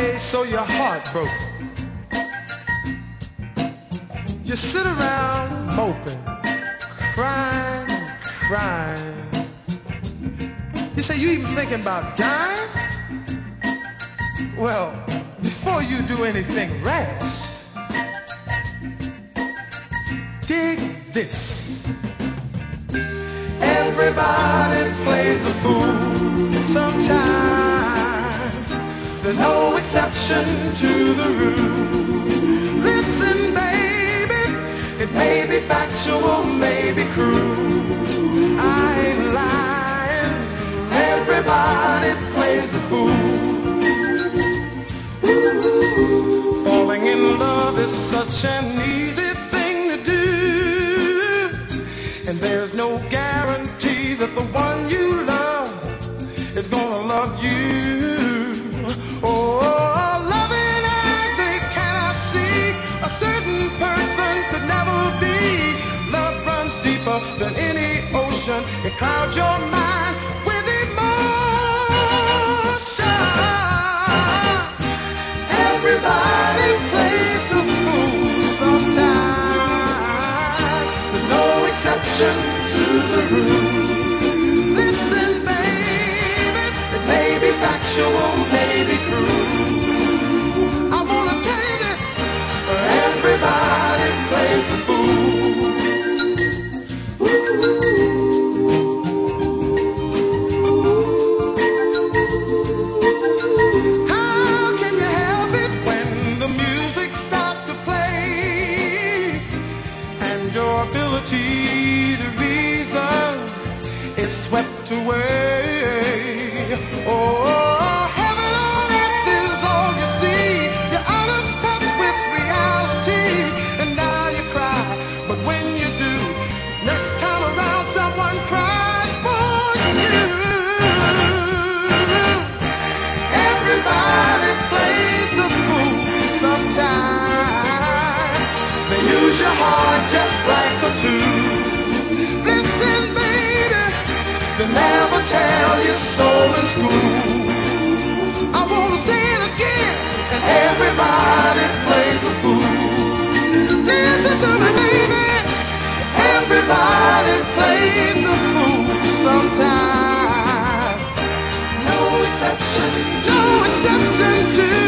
Okay, so your heart broke. You sit around moping, crying, crying. You say you even thinking about dying? Well, before you do anything rash, dig this. Everybody plays a fool sometimes. There's no exception to the rule. Listen, baby, it may be factual, may be cruel. I ain't lying. Everybody plays a fool. Falling in love is such an easy thing to do, and there's no guarantee that the one you love is gonna love you. Oh, loving eyes, they cannot see. A certain person could never be. Love runs deeper than any ocean. It clouds your mind with emotion. Everybody plays the fool sometimes. There's no exception to the rule. Listen, baby, it may be factual, may be cruel. I wanna tell you that everybody plays the fool. How can you help it when the music starts to play and your ability to reason is swept away? Oh, heaven on earth is all you see. You're out of touch with reality, and now you cry. But when you do, next time around, someone cries for you. Everybody plays the fool sometimes. They use your heart just like a tool. Listen, baby, they never tell you so in school. I wanna say it again, and everybody plays the fool. Listen to me, baby, everybody plays the fool sometimes. No exception to